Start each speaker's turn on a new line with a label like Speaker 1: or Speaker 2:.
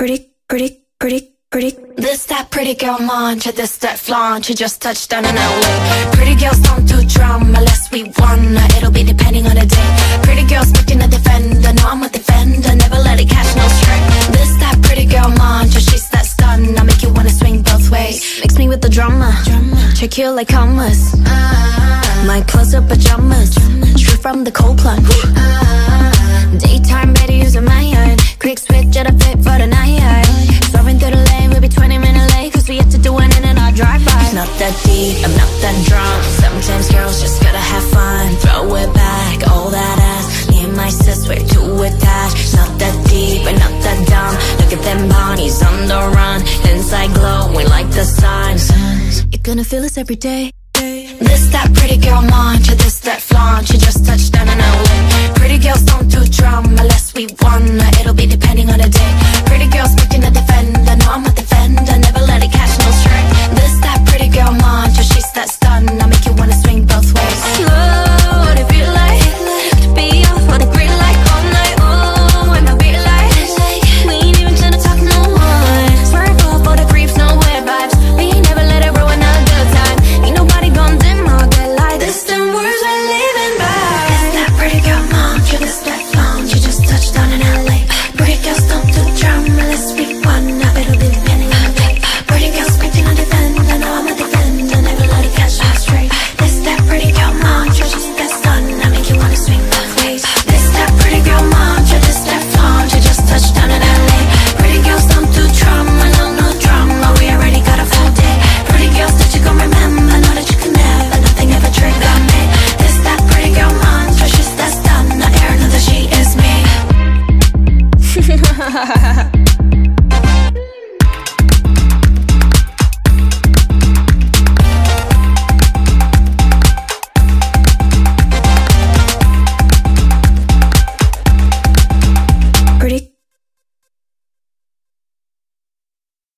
Speaker 1: This that pretty girl mantra, this that flaunt. You just touched down in LA. Pretty girls don't do drama unless we wanna. It'll be depending on the day. Pretty girls picking a defender. No, I'm a defender, never let it catch no string. This that pretty girl mantra, she's that stun. I make you wanna swing both ways. Mix me with the drama, check you like commas. My clothes are pajamas, straight from the cold plunge. Daytime better using my yard. Quick switch at a fit for the night. Swerving through the lane, we'll be 20 minutes late, cause we have to do an in and out drive-by. Not that deep, I'm not that drunk. Sometimes girls just gotta have fun. Throw it back, all that ass. Me and my sis, we're too attached. Not that deep, but not that dumb. Look at them bodies on the run. Inside glowing like the sun. You're gonna feel this every day. This that pretty girl mantra, this that flaunt. You just touched down in LA. Pretty girls don't do drama unless we wanna. It'll be depending on the day.